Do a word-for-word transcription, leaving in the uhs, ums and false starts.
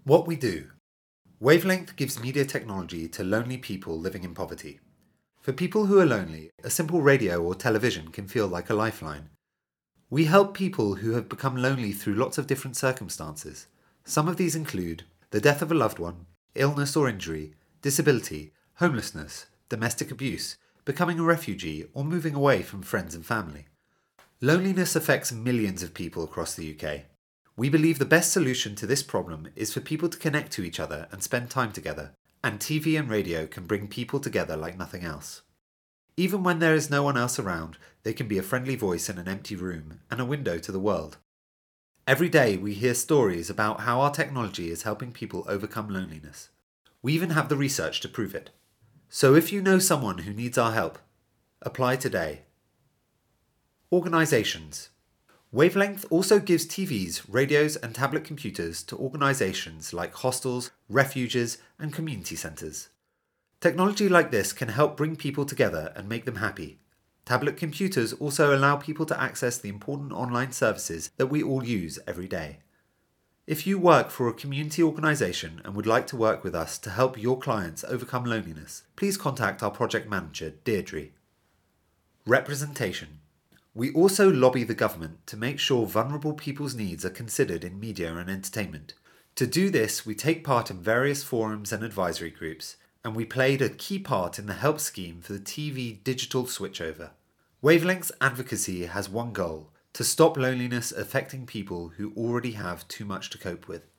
What we do. Wavelength gives media technology to lonely people living in poverty. For people who are lonely, a simple radio or television can feel like a lifeline. We help people who have become lonely through lots of different circumstances. Some of these include the death of a loved one, illness or injury, disability, homelessness, domestic abuse, becoming a refugee, or moving away from friends and family. Loneliness affects millions of people across the U K. We believe the best solution to this problem is for people to connect to each other and spend time together, and T V and radio can bring people together like nothing else. Even when there is no one else around, they can be a friendly voice in an empty room and a window to the world. Every day we hear stories about how our technology is helping people overcome loneliness. We even have the research to prove it. So if you know someone who needs our help, apply today. Organisations. Wavelength also gives T Vs, radios and tablet computers to organisations like hostels, refuges and community centres. Technology like this can help bring people together and make them happy. Tablet computers also allow people to access the important online services that we all use every day. If you work for a community organisation and would like to work with us to help your clients overcome loneliness, please contact our project manager, Deirdre. Representation. We also lobby the government to make sure vulnerable people's needs are considered in media and entertainment. To do this, we take part in various forums and advisory groups, and we played a key part in the help scheme for the T V digital switchover. Wavelength's advocacy has one goal: to stop loneliness affecting people who already have too much to cope with.